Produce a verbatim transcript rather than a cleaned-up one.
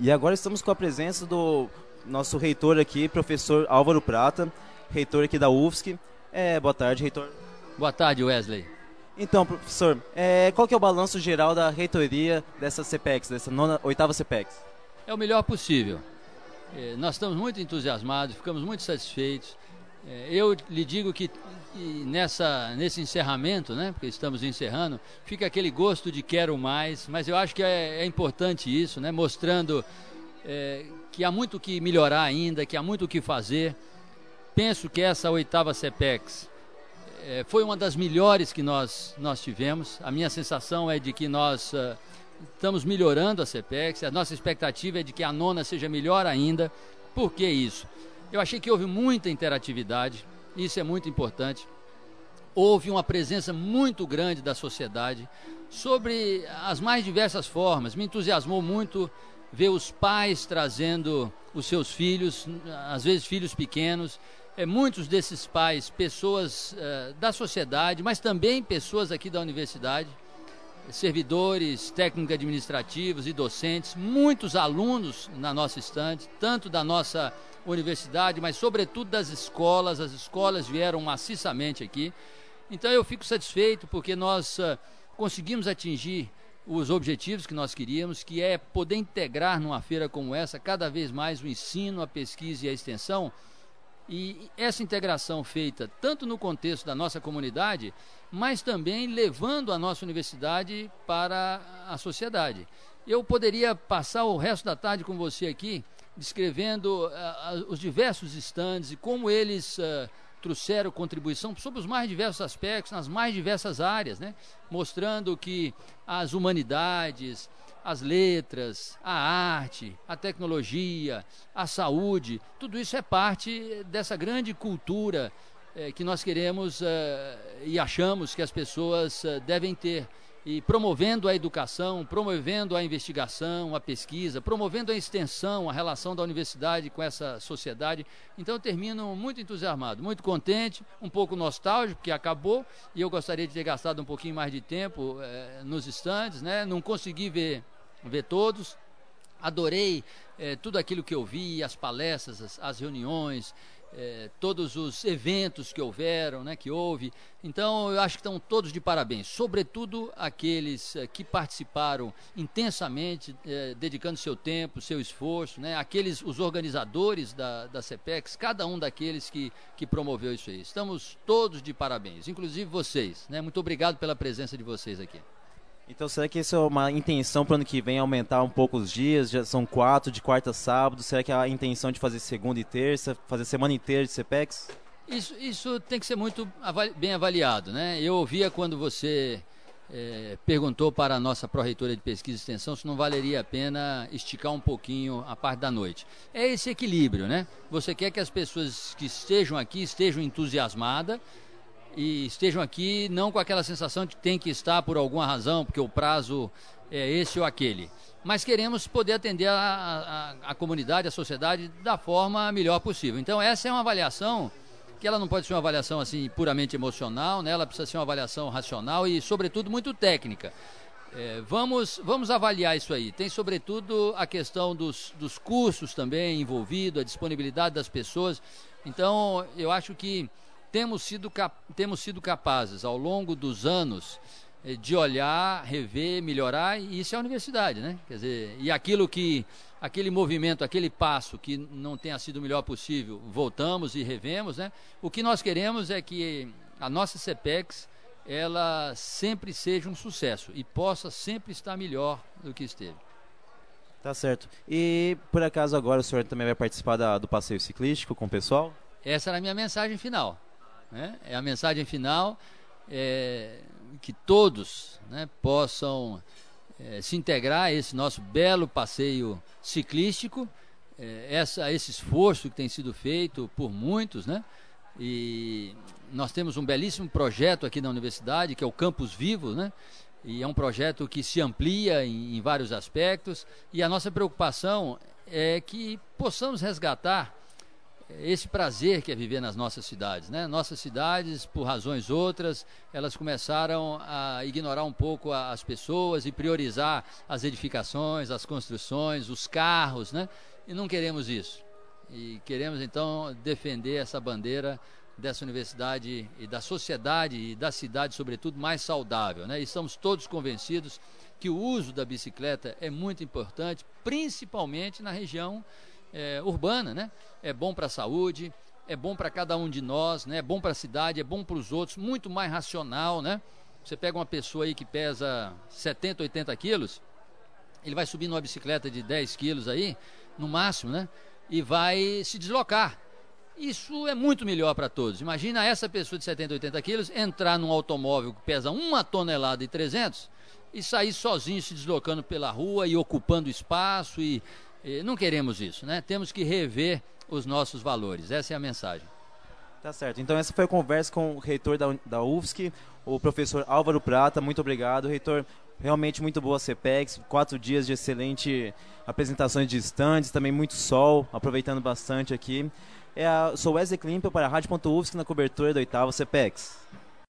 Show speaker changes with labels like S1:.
S1: E agora estamos com a presença do nosso reitor aqui, professor Álvaro Prata, reitor aqui da U F S C. É, boa tarde, reitor.
S2: Boa tarde, Wesley.
S1: Então, professor, é, qual que é o balanço geral da reitoria dessa CPEX, dessa nona, oitava CPEX?
S2: É o melhor possível. É, nós estamos muito entusiasmados, ficamos muito satisfeitos. É, eu lhe digo que nessa, nesse encerramento, né, porque estamos encerrando, fica aquele gosto de quero mais, mas eu acho que é, é importante isso, né, mostrando é, que há muito o que melhorar ainda, que há muito o que fazer. Penso que essa oitava CPEX é, foi uma das melhores que nós, nós tivemos. A minha sensação é de que nós uh, estamos melhorando a CPEX, a nossa expectativa é de que a nona seja melhor ainda. Por que isso? Eu achei que houve muita interatividade, isso é muito importante. Houve uma presença muito grande da sociedade sobre as mais diversas formas. Me entusiasmou muito ver os pais trazendo os seus filhos, às vezes filhos pequenos. É, muitos desses pais, pessoas uh, da sociedade, mas também pessoas aqui da universidade, servidores, técnicos administrativos e docentes, muitos alunos na nossa estante, tanto da nossa universidade, mas sobretudo das escolas. As escolas vieram maciçamente aqui. Então eu fico satisfeito porque nós uh, conseguimos atingir os objetivos que nós queríamos, que é poder integrar numa feira como essa cada vez mais o ensino, a pesquisa e a extensão. E essa integração feita tanto no contexto da nossa comunidade, mas também levando a nossa universidade para a sociedade. Eu poderia passar o resto da tarde com você aqui, descrevendo uh, os diversos estandes e como eles uh, trouxeram contribuição sobre os mais diversos aspectos, nas mais diversas áreas, né? Mostrando que as humanidades, as letras, a arte, a tecnologia, a saúde, tudo isso é parte dessa grande cultura eh, que nós queremos eh, e achamos que as pessoas eh, devem ter. E promovendo a educação, promovendo a investigação, a pesquisa, promovendo a extensão, a relação da universidade com essa sociedade. Então eu termino muito entusiasmado, muito contente, um pouco nostálgico, porque acabou, e eu gostaria de ter gastado um pouquinho mais de tempo eh, nos estandes, né? Não consegui ver, ver todos. Adorei eh, tudo aquilo que eu vi, as palestras, as, as reuniões, eh, todos os eventos que houveram, né, que houve. Então eu acho que estão todos de parabéns, sobretudo aqueles eh, que participaram intensamente, eh, dedicando seu tempo, seu esforço, né, aqueles, os organizadores da, da CPEX, cada um daqueles que, que promoveu isso aí. Estamos todos de parabéns, inclusive vocês, né? Muito obrigado pela presença de vocês aqui.
S1: Então, será que isso é uma intenção para o ano que vem aumentar um pouco os dias? Já são quatro, de quarta a sábado. Será que é a intenção de fazer segunda e terça, fazer semana inteira de CPEX?
S2: Isso, isso tem que ser muito avali- bem avaliado, né? Eu ouvia quando você eh, perguntou para a nossa pró-reitora de pesquisa e extensão se não valeria a pena esticar um pouquinho a parte da noite. É esse equilíbrio, né? Você quer que as pessoas que estejam aqui estejam entusiasmadas, e estejam aqui não com aquela sensação de que tem que estar por alguma razão, porque o prazo é esse ou aquele. Mas queremos poder atender a, a, a comunidade, a sociedade, da forma melhor possível. Então essa é uma avaliação que ela não pode ser uma avaliação assim puramente emocional, né? Ela precisa ser uma avaliação racional e, sobretudo, muito técnica. É, vamos, vamos avaliar isso aí. Tem, sobretudo, a questão dos, dos cursos também envolvido, a disponibilidade das pessoas. Então, eu acho que Temos sido, cap temos sido capazes, ao longo dos anos, eh, de olhar, rever, melhorar, e isso é a universidade, né? Quer dizer, e aquilo que, aquele movimento, aquele passo que não tenha sido o melhor possível, voltamos e revemos, né? O que nós queremos é que a nossa CPEX, ela sempre seja um sucesso e possa sempre estar melhor do que esteve.
S1: Tá certo. E, por acaso, agora o senhor também vai participar da, do passeio ciclístico com o pessoal?
S2: Essa era a minha mensagem final. Né? É a mensagem final, é, que todos, né, possam é, se integrar a esse nosso belo passeio ciclístico, é, essa, esse esforço que tem sido feito por muitos, né? E nós temos um belíssimo projeto aqui na universidade, que é o Campus Vivo, né? E é um projeto que se amplia em, em vários aspectos, e a nossa preocupação é que possamos resgatar esse prazer que é viver nas nossas cidades, né? Nossas cidades, por razões outras, elas começaram a ignorar um pouco a, as pessoas e priorizar as edificações, as construções, os carros, né? E não queremos isso. E queremos, então, defender essa bandeira dessa universidade e da sociedade e da cidade, sobretudo, mais saudável, né? E estamos todos convencidos que o uso da bicicleta é muito importante, principalmente na região é, urbana, né? É bom para a saúde, é bom para cada um de nós, né? É bom para a cidade, é bom para os outros, muito mais racional, né? Você pega uma pessoa aí que pesa setenta, oitenta quilos, ele vai subir numa bicicleta de dez quilos aí, no máximo, né? E vai se deslocar. Isso é muito melhor para todos. Imagina essa pessoa de setenta, oitenta quilos entrar num automóvel que pesa uma tonelada e trezentos e sair sozinho se deslocando pela rua e ocupando espaço e, e não queremos isso, né? Temos que rever os nossos valores. Essa é a mensagem.
S1: Tá certo. Então essa foi a conversa com o reitor da, da U F S C, o professor Álvaro Prata. Muito obrigado, reitor. Realmente muito boa a CEPEX, quatro dias de excelente apresentações de estandes, também muito sol, aproveitando bastante aqui. É a, sou Wesley Klimper para a Rádio ponto U F S C na cobertura da oitava CEPEX.